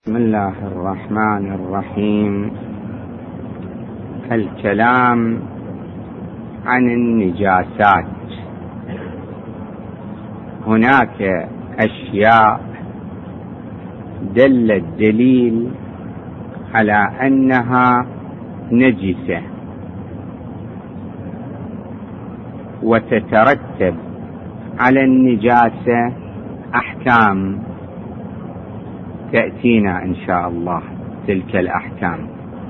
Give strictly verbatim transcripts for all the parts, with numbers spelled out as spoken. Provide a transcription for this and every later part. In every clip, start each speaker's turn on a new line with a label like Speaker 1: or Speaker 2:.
Speaker 1: بسم الله الرحمن الرحيم. الكلام عن النجاسات. هناك أشياء دل الدليل على أنها نجسة وتترتب على النجاسة أحكام تأتينا إن شاء الله تلك الأحكام.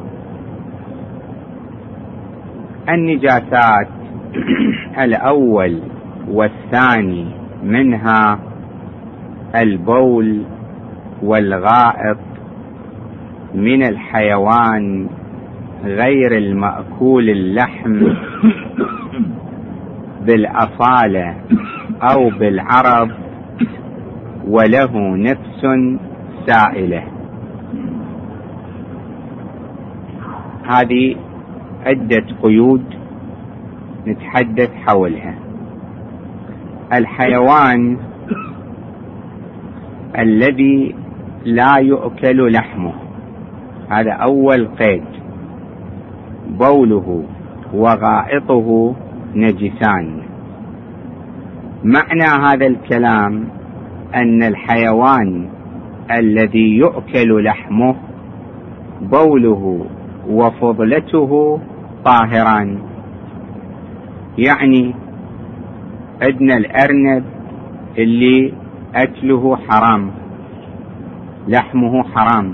Speaker 1: النجاسات الأول والثاني منها البول والغائط من الحيوان غير المأكول اللحم بالأصالة أو بالعرض وله نفس سائلة. هذه عدة قيود نتحدث حولها. الحيوان الذي لا يؤكل لحمه، هذا أول قيد، بوله وغائطه نجسان. معنى هذا الكلام أن الحيوان الذي يؤكل لحمه بوله وفضلته طاهران. يعني عندنا الأرنب اللي أكله حرام، لحمه حرام.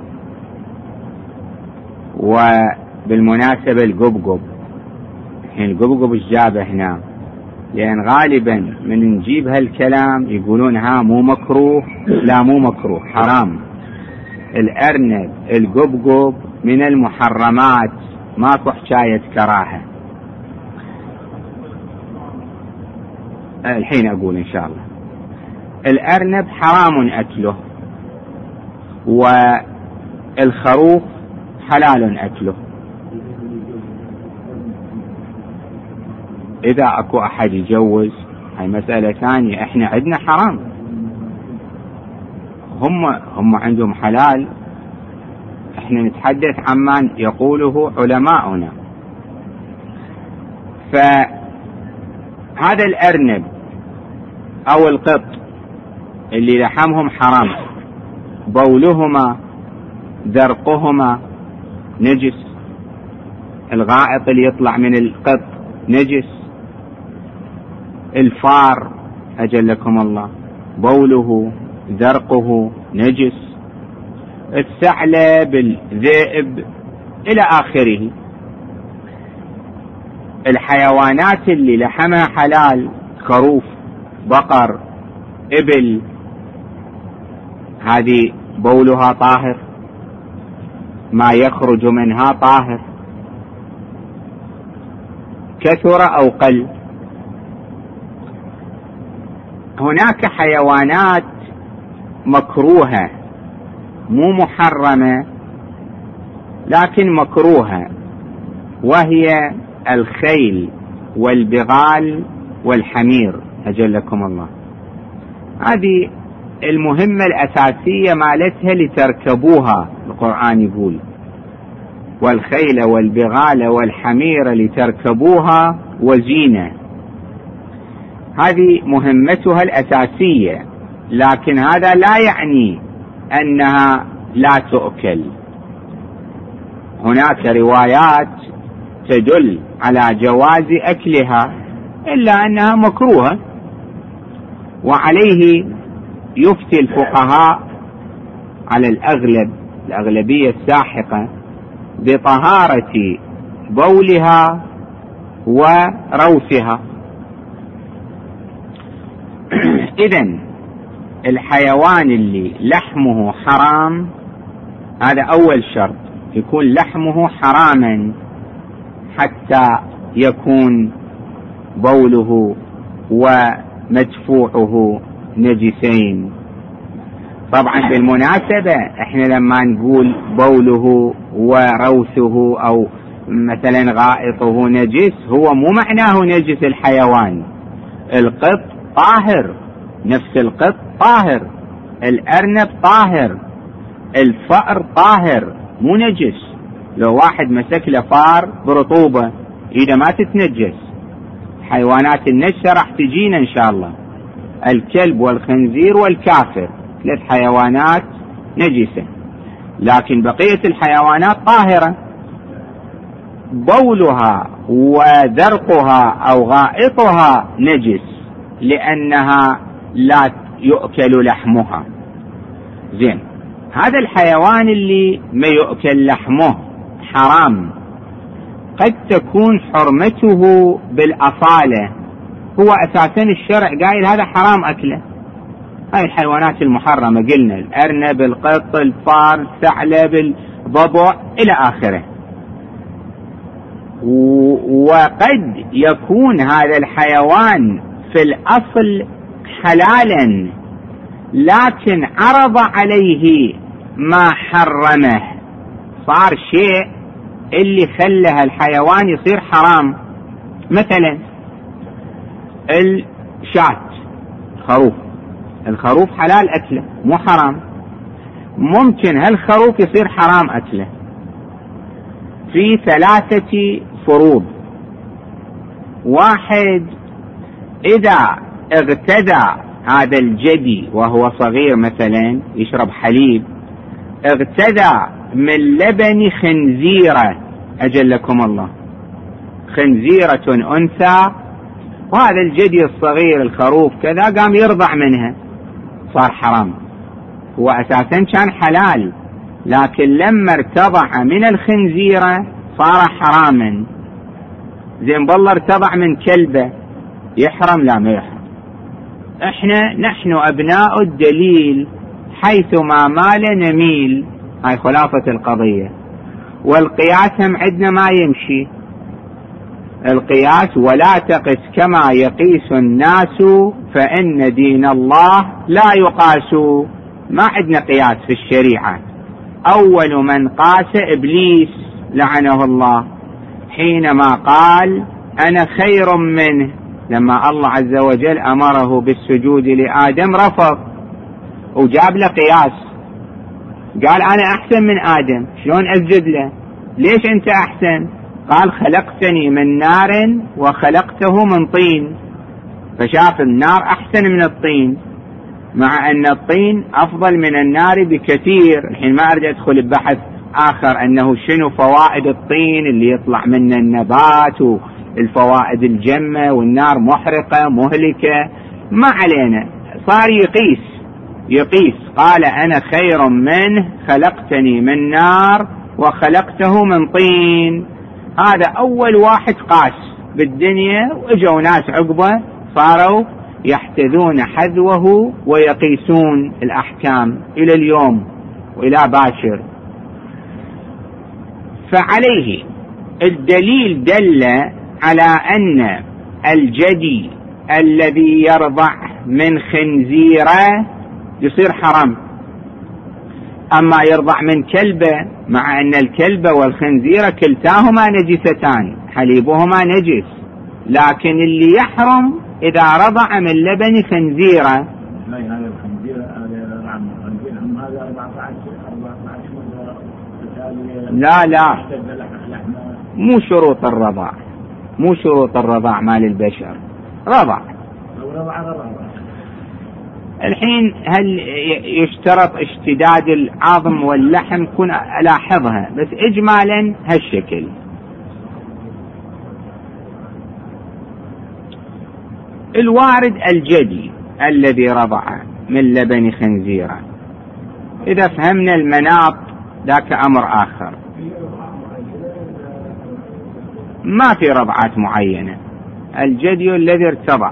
Speaker 1: وبالمناسبة القبقب، الحين القبقب ايش جابه هنا؟ لأن غالبا من نجيب هالكلام يقولون ها مو مكروه، لا مو مكروه، حرام. الأرنب القبقب من المحرمات، ماكو حكاية كراهة. الحين أقول إن شاء الله. الأرنب حرام أكله، والخروف حلال أكله. إذا أكو أحد يجوز هاي مسألة ثانية، إحنا عندنا حرام، هم هم عندهم حلال. إحنا نتحدث عمن يقوله علماؤنا. فهذا الأرنب أو القط اللي لحمهم حرام، بولهما ذرقهما نجس، الغائط اللي يطلع من القط نجس، الفار أجلكم الله بوله ذرقه نجس، الثعلب الذئب إلى آخره. الحيوانات اللي لحمها حلال، خروف، بقر، إبل، هذه بولها طاهر، ما يخرج منها طاهر، كثر أو قل. هناك حيوانات مكروهة، مو محرمة لكن مكروهة، وهي الخيل والبغال والحمير أجلكم الله. هذه المهمة الأساسية مالتها لتركبوها. القرآن يقول والخيل والبغال والحمير لتركبوها وزينة. هذه مهمتها الأساسية، لكن هذا لا يعني أنها لا تؤكل. هناك روايات تدل على جواز أكلها، إلا أنها مكروهة. وعليه يفتي الفقهاء على الأغلب، الأغلبية الساحقة، بطهارة بولها وروثها. إذن الحيوان اللي لحمه حرام، هذا أول شرط، يكون لحمه حراما حتى يكون بوله ومدفوعه نجسين. طبعا بالمناسبة احنا لما نقول بوله وروثه أو مثلا غائطه نجس، هو مو معناه نجس الحيوان. القط طاهر، نفس القط طاهر، الأرنب طاهر، الفأر طاهر مو نجس، لو واحد مسك له فار برطوبة إذا ما تتنجس. حيوانات النجسة راح تجينا إن شاء الله، الكلب والخنزير والكافر ثلاث حيوانات نجسة، لكن بقية الحيوانات طاهرة. بولها وذرقها أو غائطها نجس لأنها لا يؤكل لحمها. زين، هذا الحيوان اللي ما يؤكل لحمه حرام، قد تكون حرمته بالأصالة، هو أساسا الشرع قايل هذا حرام أكله. هاي الحيوانات المحرمة قلنا الأرنب، القط، الفار، الثعلب، الضبع إلى آخره. وقد يكون هذا الحيوان في الأصل حلالا، لكن عرض عليه ما حرمه، صار شيء اللي خلى الحيوان يصير حرام. مثلا الشاة، خروف، الخروف حلال أكله مو حرام، ممكن هالخروف يصير حرام أكله في ثلاثة فروض. واحد، إذا اغتدى هذا الجدي وهو صغير مثلا يشرب حليب، اغتدى من لبن خنزيرة، أجلكم الله، خنزيرة أنثى، وهذا الجدي الصغير الخروف كذا قام يرضع منها، صار حرام. هو أساسا كان حلال، لكن لما ارتضع من الخنزيرة صار حراما. زين، بالله ارتضع من كلبة يحرم؟ لا، ما يحرم. احنا نحن أبناء الدليل، حيثما مال نميل، هاي خلاصة القضية. والقياس هم عندنا ما يمشي، القياس ولا تقس كما يقيس الناس فإن دين الله لا يقاس. ما عندنا قياس في الشريعة. أول من قاس إبليس لعنه الله، حينما قال أنا خير منه، لما الله عز وجل أمره بالسجود لآدم رفض وجاب له قياس، قال أنا أحسن من آدم، شلون أسجد له؟ ليش أنت أحسن؟ قال خلقتني من نار وخلقته من طين، فشاف النار أحسن من الطين، مع أن الطين أفضل من النار بكثير. الحين ما أرجع أدخل ببحث آخر أنه شنو فوائد الطين اللي يطلع منه النبات والفوائد الجمة، والنار محرقة مهلكة، ما علينا. صار يقيس يقيس قال أنا خير منه، خلقتني من نار وخلقته من طين. هذا أول واحد قاس بالدنيا، وإجوا ناس عقبه صاروا يحتذون حذوه ويقيسون الأحكام إلى اليوم وإلى باشر. فعليه الدليل دل على أن الجدي الذي يرضع من خنزيرة يصير حرام، أما يرضع من كلبة، مع أن الكلبة والخنزيرة كلتاهما نجستان، حليبهما نجس، لكن اللي يحرم إذا رضع من لبن خنزيرة. لا لا، مو شروط الرضاع، مو شروط الرضاع مال البشر، رضع. الحين هل يشترط اشتداد العظم واللحم؟ كن ألاحظها، بس إجمالا هالشكل. الوارد الجدي الذي رضع من لبن خنزيرة، إذا فهمنا المناط ذاك أمر آخر، ما في رضعات معينة، الجدي الذي ارتضع.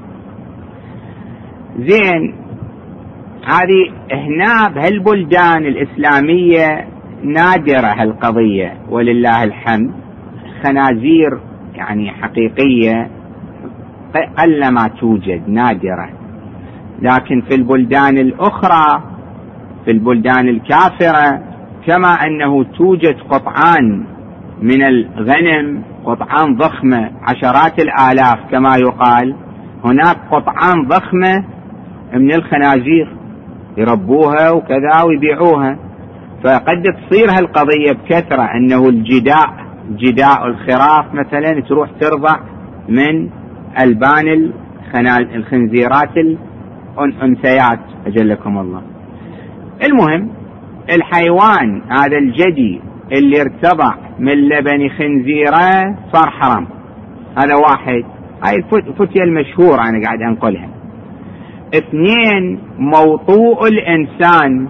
Speaker 1: زين، هذه هنا بهالبلدان الإسلامية نادرة هالقضية ولله الحمد، خنازير يعني حقيقية قلما توجد، نادرة. لكن في البلدان الأخرى، في البلدان الكافرة، كما أنه توجد قطعان من الغنم، قطعان ضخمة عشرات الآلاف كما يقال، هناك قطعان ضخمة من الخنازير يربوها وكذا ويبيعوها. فقد تصير هالقضية بكثرة أنه الجداء جداء الخراف مثلا تروح ترضع من ألبان الخنزيرات الأنثيات أجلكم الله. المهم الحيوان هذا الجدي اللي ارتضع من لبن خنزيرة صار حرام. هذا واحد، هاي الفتية المشهورة أنا قاعد أنقلها. اثنين، موطوء الإنسان،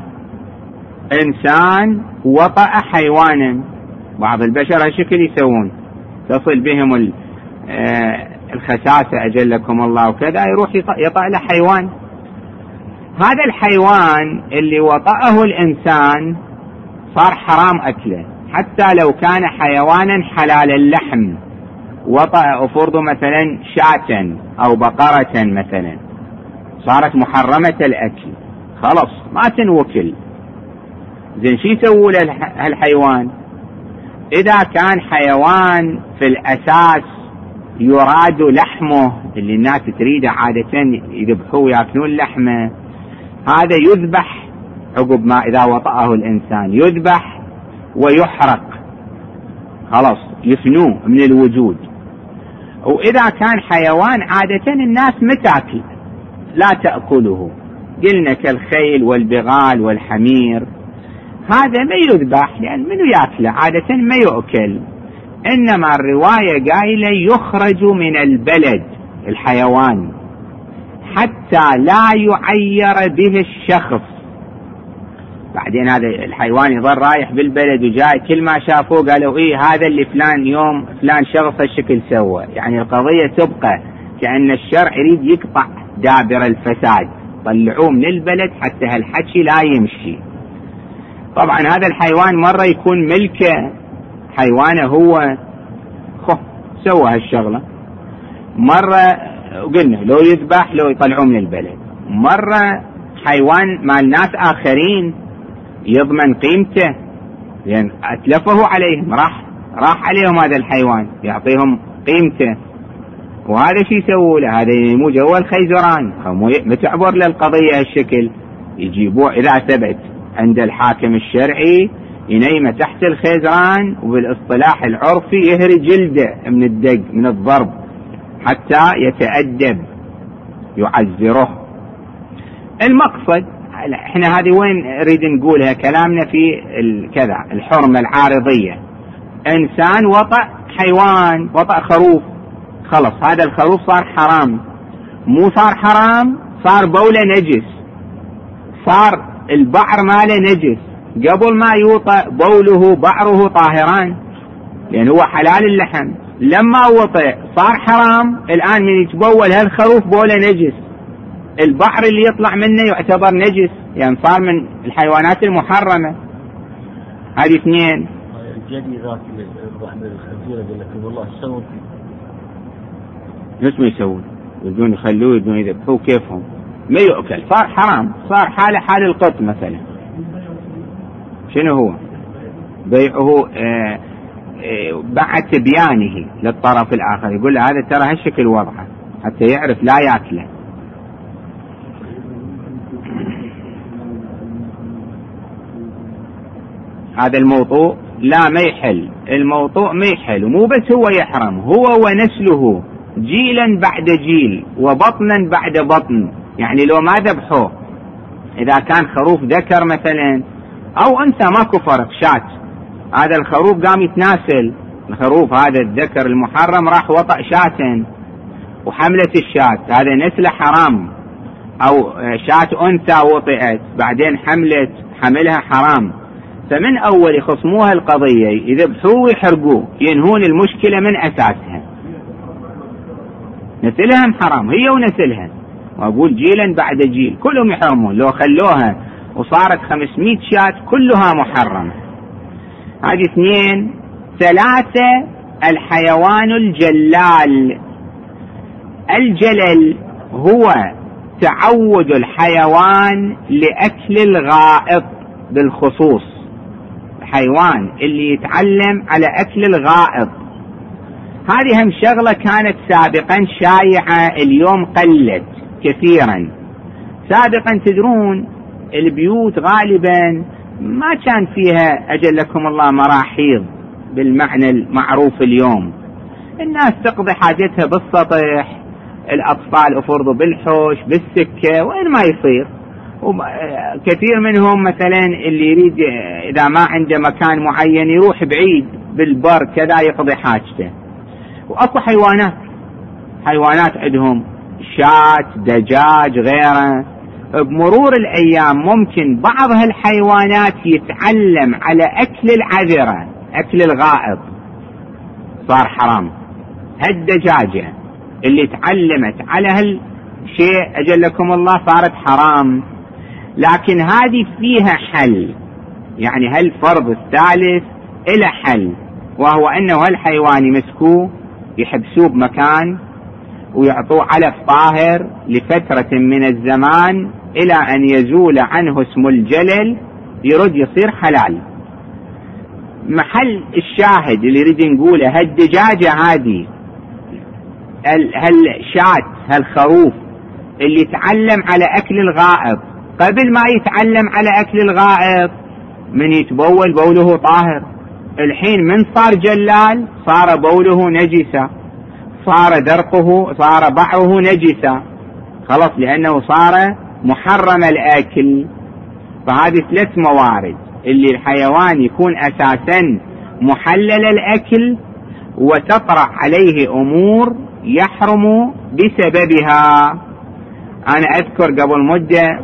Speaker 1: إنسان وطأ حيوانا، بعض البشر هالشكل يسوون، تصل بهم الخساسة أجلكم الله وكذا، يروح يطأ له حيوان. هذا الحيوان اللي وطأه الإنسان صار حرام أكله، حتى لو كان حيوانا حلال اللحم، وطأ أفرض مثلا شاة أو بقرة مثلا، صارت محرمة الأكل، خلاص ما تنوكل. زين شي يسووا لهالحيوان؟ إذا كان حيوان في الأساس يراد لحمه، اللي الناس تريده عادة يذبحوه يأكلون لحمه، هذا يذبح عقب ما إذا وطأه الإنسان، يذبح ويحرق، خلاص يفنوه من الوجود. وإذا كان حيوان عادة الناس متاكل لا تأكله، قلنا كالخيل والبغال والحمير، هذا ما يذبح لأن منو يأكله، عادة ما يؤكل. إنما الرواية قايلة يخرج من البلد الحيوان حتى لا يعير به الشخص. بعدين هذا الحيوان يظل رايح بالبلد وجاي، كل ما شافوه قالوا إيه هذا اللي فلان يوم فلان شخص الشكل سوى. يعني القضية تبقى كأن الشرع يريد يقطع دابر الفساد، طلعوه من البلد حتى هالحكي لا يمشي. طبعا هذا الحيوان مرة يكون ملكه، حيوانه هو خو سوى هالشغلة، مرة قلنا لو يذبح لو يطلعوه من البلد، مرة حيوان مال ناس آخرين يضمن قيمته، لأن أتلفه عليهم، راح راح عليهم هذا الحيوان يعطيهم قيمته. وهذا شي يسووا له؟ هذا مو جوا الخيزران، ما تعبر للقضية هالشكل، يجيبوه إذا ثبت عند الحاكم الشرعي ينيمه تحت الخيزران، وبالاصطلاح العرفي يهري جلده من الدق من الضرب حتى يتأدب، يعزره. المقصد احنا هذه وين نريد نقولها كلامنا في كذا الحرمة العارضية. انسان وطأ حيوان، وطأ خروف، خلص هذا الخروف صار حرام، مو صار حرام، صار بوله نجس، صار البعر ماله نجس. قبل ما يوطأ بوله بعره طاهران لأن هو حلال اللحم، لما وطئ صار حرام. الآن من يتبول هالخروف بوله نجس، البحر اللي يطلع منه يعتبر نجس، يعني صار من الحيوانات المحرمة. هذه اثنين.
Speaker 2: الجدي ذاك الرحمة الخنزيرة قال لك والله يسوون
Speaker 1: نسمه يسوون، يبدون يخلوه يبدون يذبحوه كيفهم، ما يؤكل، صار حرام، صار حاله حال القط مثلا. شنو هو بيعه؟ آه آه بعد تبيانه للطرف الآخر، يقول له هذا ترى هالشكل وضعه حتى يعرف لا يأكله. هذا الموضوع لا ما يحل، الموضوع ما يحل، ومو بس هو يحرم، هو ونسله جيلا بعد جيل وبطنا بعد بطن. يعني لو ما ذبحوه، إذا كان خروف ذكر مثلا أو أنثى ماكو فرق، شات، هذا الخروف قام يتناسل، الخروف هذا الذكر المحرم راح وطأ شاة وحملة الشات، هذا نسل حرام. أو شات أنثى وطئت بعدين حملت، حملها حرام. فمن أول يخصموها القضية يذبحوه ويحرقوه، ينهون المشكلة من أساسها. نسلها حرام هي ونسلها، وأقول جيلا بعد جيل كلهم يحرمون. لو خلوها وصارت خمسمائة شاة كلها محرمة. هذه اثنين. ثلاثة، الحيوان الجلال. الجلل هو تعود الحيوان لأكل الغائط بالخصوص، الحيوان اللي يتعلم على أكل الغائط. هذه هم شغلة كانت سابقا شائعة، اليوم قلت كثيرا. سابقا تدرون البيوت غالبا ما كان فيها أجلكم الله مراحيض بالمعنى المعروف اليوم. الناس تقضي حاجتها بالسطح، الأطفال أفرضوا بالحوش بالسكة وين ما يصير. كثير منهم مثلا اللي يريد إذا ما عنده مكان معين يروح بعيد بالبر كذا يقضي حاجته. وأكو حيوانات حيوانات عندهم شاة دجاج غيره، بمرور الأيام ممكن بعض هالحيوانات يتعلم على أكل العذرة، أكل الغائط صار حرام. هالدجاجة اللي تعلمت على هالشيء أجلكم الله صارت حرام. لكن هذه فيها حل، يعني هالفرض الثالث إلى حل، وهو أنه هالحيوان يمسكوه يحبسوه بمكان ويعطوه علف طاهر لفترة من الزمان إلى أن يزول عنه اسم الجلل يرد يصير حلال. محل الشاهد اللي يريد نقوله هالدجاجة هذه هالشات هالخروف اللي يتعلم على أكل الغائط قبل ما يتعلم على أكل الغائط من يتبول بوله طاهر، الحين من صار جلال صار بوله نجسة، صار درقه صار بعه نجسة خلاص لأنه صار محرم الأكل. فهذه ثلاث موارد اللي الحيوان يكون أساسا محلل الأكل وتطرأ عليه أمور يحرم بسببها. أنا أذكر قبل مدة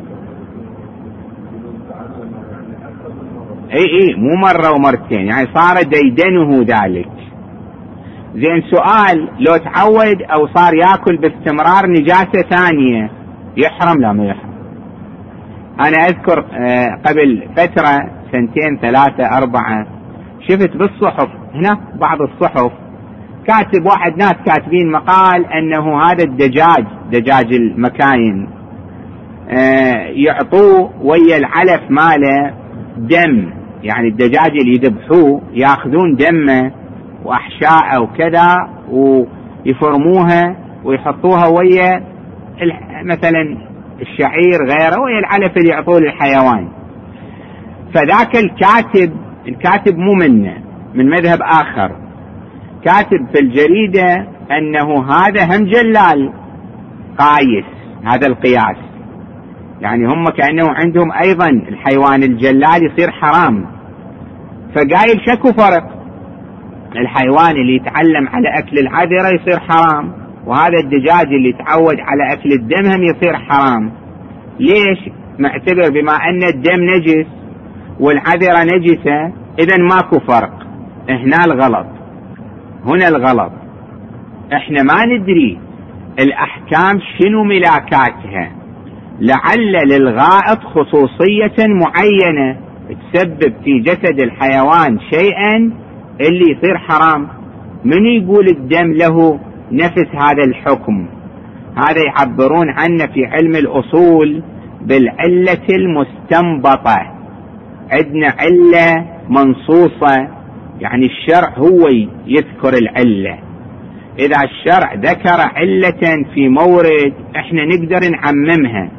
Speaker 1: اي اي مو مرة ومرتين، يعني صار ديدنه ذلك. زين سؤال، لو تعود او صار ياكل باستمرار نجاسة ثانية يحرم لا ما يحرم؟ انا اذكر قبل فترة سنتين ثلاثة اربعة شفت بالصحف هنا بعض الصحف كاتب واحد ناس كاتبين مقال انه هذا الدجاج دجاج المكاين يعطوه ويا العلف ماله دم، يعني الدجاج اللي يذبحوه ياخذون دمه واحشاءه وكذا ويفرموها ويحطوها ويا مثلا الشعير غيره ويا العلف اللي يعطوه للحيوان. فذاك الكاتب الكاتب مو منه من مذهب آخر كاتب في الجريدة أنه هذا هم جلال قايس، هذا القياس يعني هم كأنه عندهم أيضا الحيوان الجلال يصير حرام. فقايل شكو فرق، الحيوان اللي يتعلم على أكل العذرة يصير حرام، وهذا الدجاج اللي يتعود على أكل الدم هم يصير حرام. ليش؟ معتبر بما أن الدم نجس والعذرة نجسة إذن ماكو فرق. هنا الغلط، هنا الغلط. احنا ما ندري الأحكام شنو ملاكاتها، لعل للغائط خصوصية معينة تسبب في جسد الحيوان شيئا اللي يصير حرام. من يقول الدم له نفس هذا الحكم؟ هذا يعبرون عنه في علم الأصول بالعلة المستنبطة. عندنا علة منصوصة، يعني الشرع هو يذكر العلة. إذا الشرع ذكر علة في مورد احنا نقدر نعممها،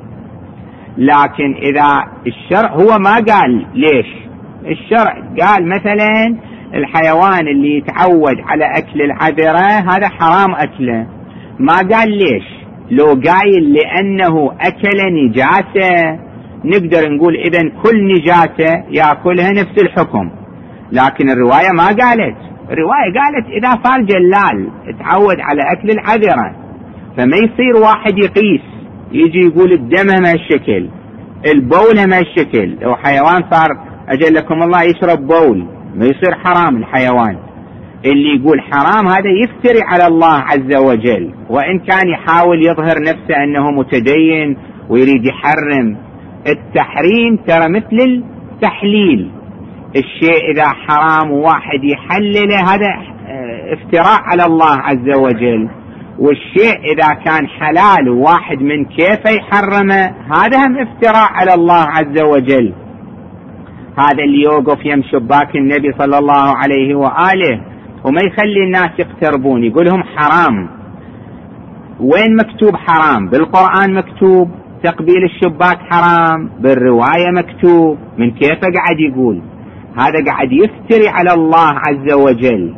Speaker 1: لكن إذا الشرع هو ما قال ليش، الشرع قال مثلا الحيوان اللي يتعود على أكل العذرة هذا حرام أكله، ما قال ليش. لو قايل لأنه أكل نجاسة نقدر نقول إذن كل نجاسة يأكلها نفس الحكم، لكن الرواية ما قالت. الرواية قالت إذا صار جلال تعود على أكل العذرة. فما يصير واحد يقيس يجي يقول الدم ما الشكل البول ما الشكل. لو حيوان صار أجلكم الله يشرب بول ما يصير حرام الحيوان. اللي يقول حرام هذا يفتري على الله عز وجل، وإن كان يحاول يظهر نفسه أنه متدين ويريد يحرم. التحريم ترى مثل التحليل، الشيء إذا حرام وواحد يحلله هذا افتراء على الله عز وجل، والشيء إذا كان حلال وواحد من كيف يحرمه هذا هم افتراء على الله عز وجل. هذا اللي يوقف يم شباك النبي صلى الله عليه وآله وما يخلي الناس يقتربون يقولهم حرام. وين مكتوب حرام؟ بالقرآن مكتوب تقبيل الشباك حرام، بالرواية مكتوب. من كيف قاعد يقول؟ هذا قاعد يفتري على الله عز وجل.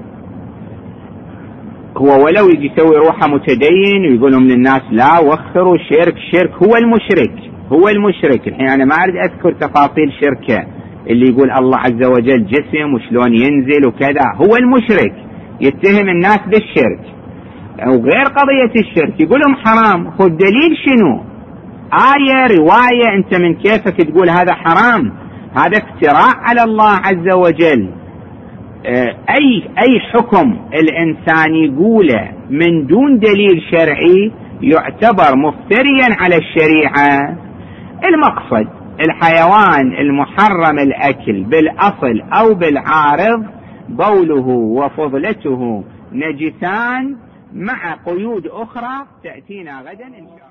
Speaker 1: هو ولو يجي يسوي روحه متدين ويقولهم للناس لا وخروا شرك شرك، هو المشرك هو المشرك. الحين أنا ما أريد أذكر تفاصيل شركه اللي يقول الله عز وجل جسم وشلون ينزل وكذا، هو المشرك يتهم الناس بالشرك. وغير قضية الشرك يقولهم حرام، خذ دليل شنو؟ آية رواية؟ أنت من كيفك تقول هذا حرام؟ هذا افتراء على الله عز وجل. أي أي حكم الإنسان يقوله من دون دليل شرعي يعتبر مفتريا على الشريعة. المقصد الحيوان المحرم الأكل بالأصل أو بالعارض بوله وفضلته نجسان، مع قيود أخرى تأتينا غدا إن شاء الله.